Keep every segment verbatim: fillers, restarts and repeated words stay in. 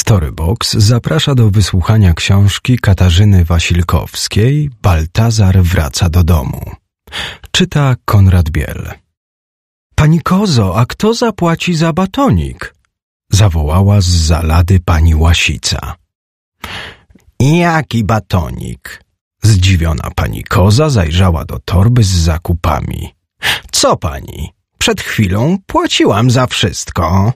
Storybox zaprasza do wysłuchania książki Katarzyny Wasilkowskiej Baltazar wraca do domu. Czyta Konrad Biel. Pani Kozo, a kto zapłaci za batonik? Zawołała z zalady pani Łasica. Jaki batonik? Zdziwiona pani Koza zajrzała do torby z zakupami. Co pani? Przed chwilą płaciłam za wszystko.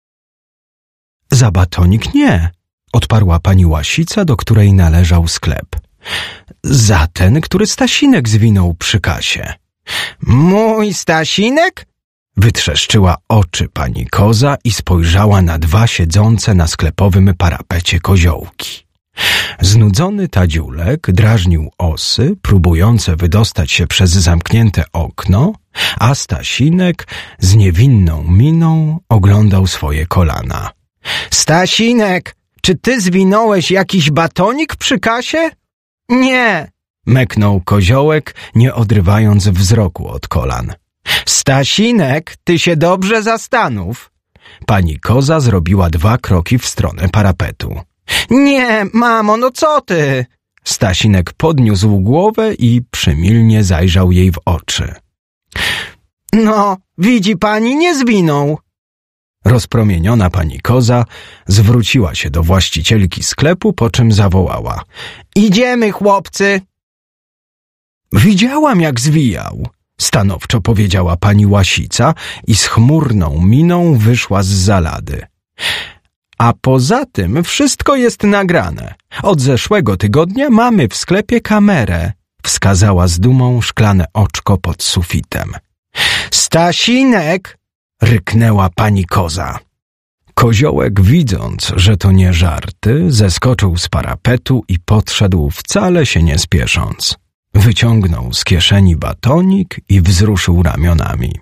Za batonik nie, odparła pani Łasica, do której należał sklep. Za ten, który Stasinek zwinął przy kasie. Mój Stasinek? Wytrzeszczyła oczy pani Koza i spojrzała na dwa siedzące na sklepowym parapecie koziołki. Znudzony Tadziulek drażnił osy, próbujące wydostać się przez zamknięte okno, a Stasinek z niewinną miną oglądał swoje kolana. Stasinek, czy ty zwinąłeś jakiś batonik przy kasie? Nie, meknął koziołek, nie odrywając wzroku od kolan. Stasinek, ty się dobrze zastanów. Pani Koza zrobiła dwa kroki w stronę parapetu. Nie, mamo, no co ty? Stasinek podniósł głowę i przymilnie zajrzał jej w oczy. No, widzi pani, nie zwinął. Rozpromieniona pani Koza zwróciła się do właścicielki sklepu, po czym zawołała. Idziemy, chłopcy! Widziałam, jak zwijał, stanowczo powiedziała pani Łasica i z chmurną miną wyszła z zalady. A poza tym wszystko jest nagrane. Od zeszłego tygodnia mamy w sklepie kamerę, wskazała z dumą szklane oczko pod sufitem. Stasinek! Ryknęła pani Koza. Koziołek, widząc, że to nie żarty, zeskoczył z parapetu i podszedł wcale się nie spiesząc. Wyciągnął z kieszeni batonik i wzruszył ramionami.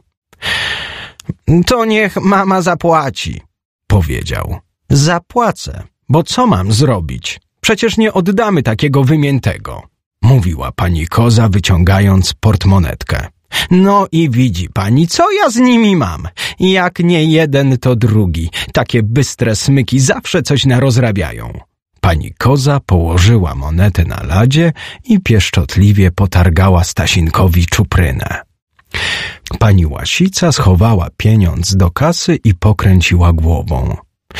To niech mama zapłaci, powiedział. Zapłacę, bo co mam zrobić? Przecież nie oddamy takiego wymiętego, mówiła pani Koza, wyciągając portmonetkę. No i widzi pani, co ja z nimi mam. Jak nie jeden, to drugi. Takie bystre smyki zawsze coś narozrabiają. Pani Koza położyła monetę na ladzie i pieszczotliwie potargała Stasinkowi czuprynę. Pani Łasica schowała pieniądz do kasy i pokręciła głową.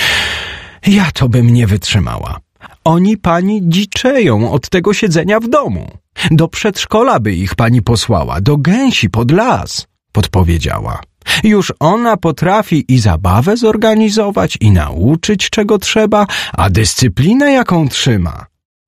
Ja to bym nie wytrzymała. Oni pani dziczeją od tego siedzenia w domu. Do przedszkola by ich pani posłała, do gęsi pod las, podpowiedziała. Już ona potrafi i zabawę zorganizować, i nauczyć, czego trzeba, a dyscyplinę jaką trzyma.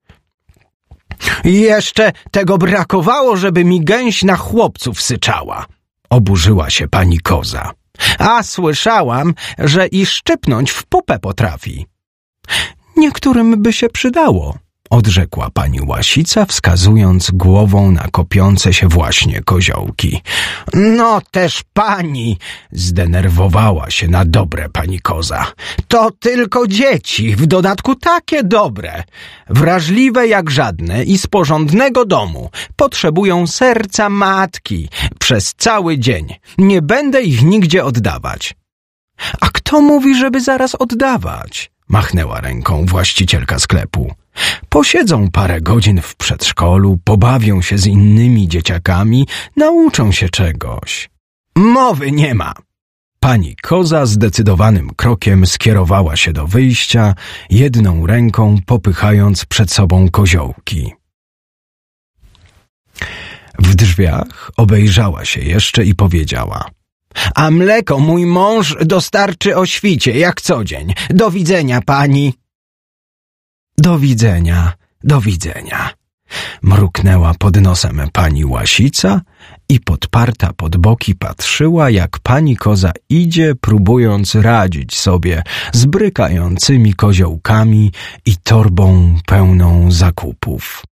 Jeszcze tego brakowało, żeby mi gęś na chłopców syczała, oburzyła się pani Koza. A słyszałam, że i szczypnąć w pupę potrafi. Niektórym by się przydało, odrzekła pani Łasica, wskazując głową na kopiące się właśnie koziołki. No też pani, zdenerwowała się na dobre pani Koza. To tylko dzieci, w dodatku takie dobre, wrażliwe jak żadne i z porządnego domu. Potrzebują serca matki przez cały dzień. Nie będę ich nigdzie oddawać. A kto mówi, żeby zaraz oddawać? Machnęła ręką właścicielka sklepu. Posiedzą parę godzin w przedszkolu, pobawią się z innymi dzieciakami, nauczą się czegoś. Mowy nie ma. Pani Koza zdecydowanym krokiem skierowała się do wyjścia, jedną ręką popychając przed sobą koziołki. W drzwiach obejrzała się jeszcze i powiedziała: a mleko mój mąż dostarczy o świcie, jak co dzień. Do widzenia, pani. Do widzenia, do widzenia. Mruknęła pod nosem pani Łasica i podparta pod boki patrzyła, jak pani Koza idzie, próbując radzić sobie z brykającymi koziołkami i torbą pełną zakupów.